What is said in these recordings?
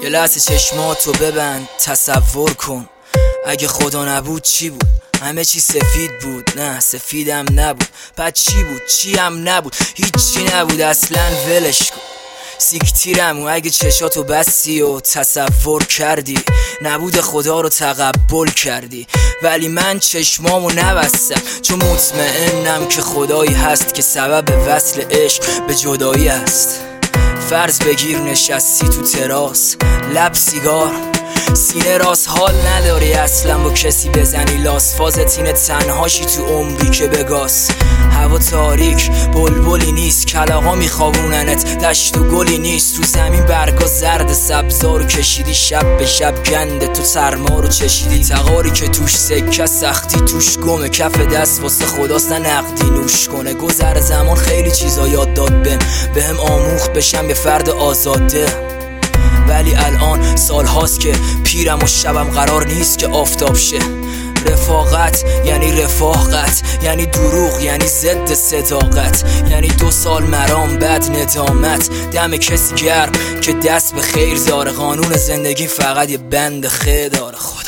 یه لحظه چشماتو ببند، تصور کن اگه خدا نبود چی بود؟ همه چی سفید بود، نه سفیدم نبود. بعد چی بود؟ چی هم نبود، هیچی نبود اصلا، ولش کن. سیکتیرم و اگه چشاتو بستی و تصور کردی نبود خدا رو تقبل کردی، ولی من چشمامو نبستم چون مطمئنم که خدایی هست که سبب وصل عشق به جدایی است. فرض بگیر نشستی تو تراس، لب سیگار، سینه راست، حال نداری اصلا با کسی بزنی لاس. فازت اینه تنهاشی تو عمری که بگاس. هوا تاریک، بلبلی نیست، کلاغا میخوابوننت، دشت و گلی نیست. رو زمین برگا زرد، سبزا رو کشیدی شب به شب گنده، تو سرما رو چشیدی. تغاری که توش سکه، سختی توش گمه، کف دست واسه خداست نه نقدی نوش کنه. گذر زمان خیلی چیزا یاد داد بهم آموخت بشم یه فرد آزاده، ولی الان سال هاست که پیرم و شبم قرار نیست که آفتاب شه. رفاقت یعنی رفاقت، یعنی دروغ، یعنی ضد صداقت، یعنی 2 سال مرام بد ندامت. دم کسی گرم که دست به خیر داره، قانون زندگی فقط یه بند خیر داره. خدا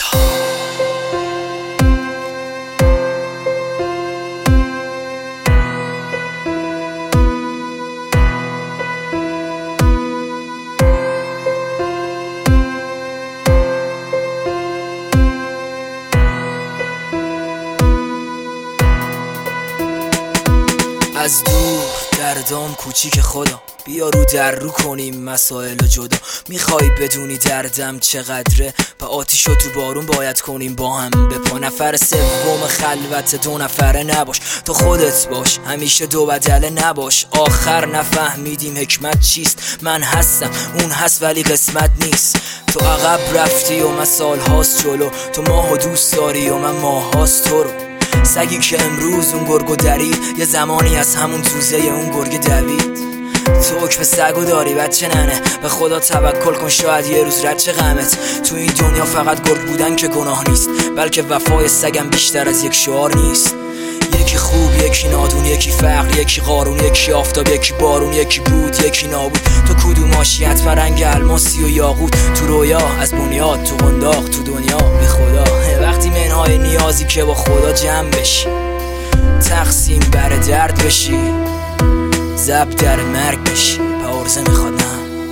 از دور دردام کوچیک خدا، بیا رو در رو کنیم مسائل جدا. میخوای بدونی دردم چقدره؟ با آتیشو تو بارون باید کنیم با هم به پا. نفر سوم خلوت 2 نفره نباش، تو خودت باش، همیشه 2 بدله نباش. آخر نفهمیدیم حکمت چیست، من هستم اون هست ولی قسمت نیست. تو عقب رفتی و من سال هاست جلو، تو ماهو دوست داری و من ماه هاست تو رو. سگی که امروز اون گرگو درید، یه زمانی از همون توزه اون گرگ دوید. تو حکم سگو داری بچه ننه، به خدا توکل کن شاید یه روز رد چه غمت. تو این دنیا فقط گرگ بودن که گناه نیست، بلکه وفای سگم بیشتر از یک شعار نیست. یکی خوب، یکی نادون، یکی فقر، یکی قارون، یکی آفتاب، یکی بارون، یکی بود، یکی نابود. تو کدوماشی؟ حتما رنگ الماسی و یاقوت. تو رویا از بنیاد، تو قنداق، تو دنیا به خدا. وقتی منهای نیازی که با خدا جمع بشی، تقسیم بر درد بشی، زب در مرگ بشی، پارزه میخواد نه.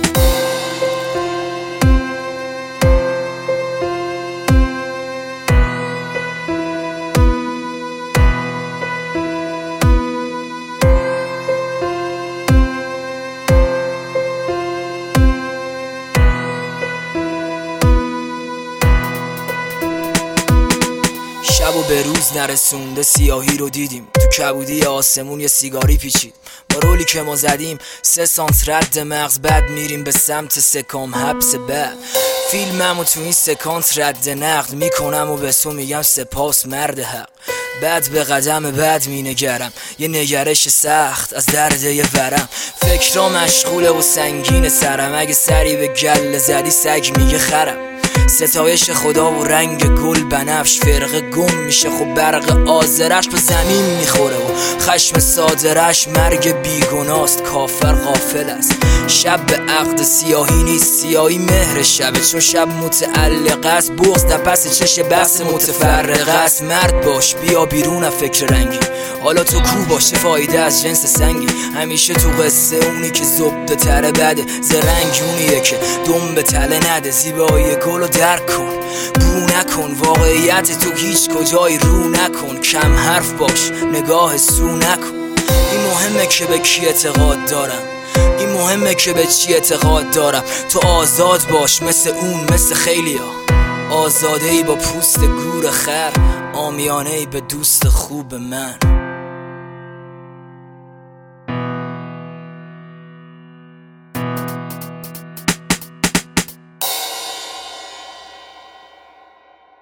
شب و به روز نرسونده سیاهی رو دیدیم، تو کبودی آسمون یه سیگاری پیچید. با رولی که ما زدیم 3 سانت رد مغز، بعد میریم به سمت سکام حبس. بعد فیلممو تو این سکانس رد نقد میکنم و به تو میگم سپاس مرد حق. بعد به قدم بعد مینگرم، یه نگرش سخت از درد یه ورم. فکرها مشغوله و سنگین سرم، اگه سری به گله زدی سگ میگه خرم. ستایش خدا و رنگ گل بنفش، فرقه گم میشه خب برق آذرش به زمین میخوره و خشم صادرش مرگ بیگناست، کافر غافل است. شب به عقد سیاهی نیست، سیاهی مهر شبه، چون شب متعلق است، بغض در پس چش بحث متفرق است. مرد باش بیا بیرون از فکر رنگی، حالا تو کو باشه فایده از جنس سنگی. همیشه تو قصه اونی که زبده تره بده، زرنگ اونیه که دم به تله نده. زیبایی گلو درک کن، بو نکن، واقعیت تو هیچ کجای رو نکن. کم حرف باش، نگاه سو نکن. این مهمه که به کی اعتقاد دارم، این مهمه که به چی اعتقاد دارم. تو آزاد باش مثل اون، مثل خیلیا. آزاده ای با پوست گور خر، عامیانه ای به دوست خوب من.